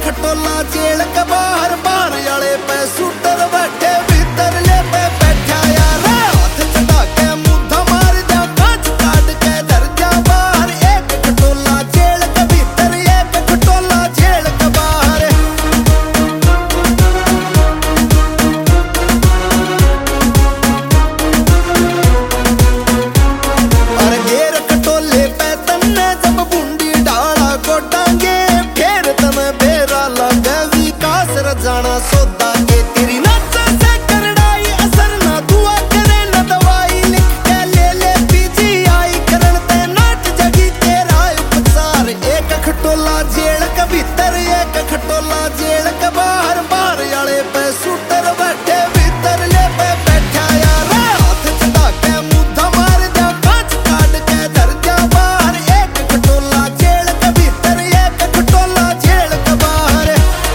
खटोला जेल के बाहर बाहर वाले पे शूटर बैठे भीतर ले पे बैठा यार हाथ चढ़ा के मुद्दा मार जा कांच काट के धर जा बाहर एक खटोला जेल के भीतर एक खटोला जेल के बाहर। अरे घेर खटोले पे तन्ने जब बूंदी डाला गोटांगे फिर तमें बेरा लगे विकास रजाना सौदा के तेरी नच से करड़ाई असर ना दुआ करे ना दवाई लिख के ले पीजीआई करन ते नाट जगी तेरा उपचार एक खटोला जेल के भीतर एक खटोला जेल के बाहर बाहर वाले पे शूटर बैठे भीतर ले पे बैठा यार हाथ चढ़ा के मुद्दा मार जा कांच काट के धर जा बाहर एक खटोला जेल के भीतर एक खटोला जेल के बाहर।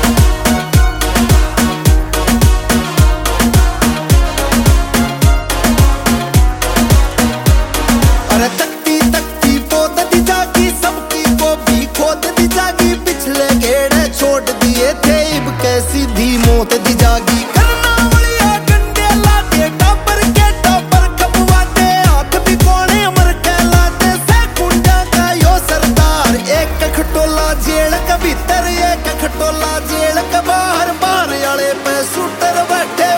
अरे तकती तकती पोत दी जागी सबकी को भी खोद दी जागी पिछले घेड़े छोड़ दिए थे इब के सीधी मौत दी जागी करना वलिया गंडे लाते टापर के टापर खपवाते हाथ भी कोने अमर के लाते से कुंडा का यो सरदार एक खटोला जेल के भीतर एक खटोला जेल के बाहर बाहर वाले पे शूटर बैठे